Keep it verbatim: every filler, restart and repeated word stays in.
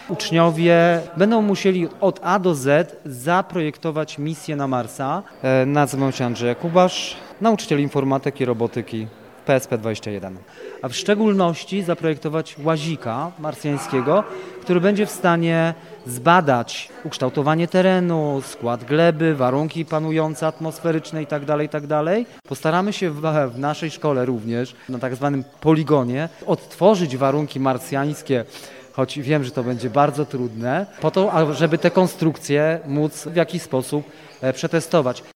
Uczniowie będą musieli od A do Z zaprojektować misję na Marsa. E, nazywam się Andrzej Kubasz, nauczyciel informatyki i robotyki w P S P dwadzieścia jeden. A w szczególności zaprojektować łazika marsjańskiego, który będzie w stanie zbadać ukształtowanie terenu, skład gleby, warunki panujące atmosferyczne itd., itd. Postaramy się w, w naszej szkole również, na tak zwanym poligonie, odtworzyć warunki marsjańskie, choć wiem, że to będzie bardzo trudne, po to, żeby te konstrukcje móc w jakiś sposób przetestować.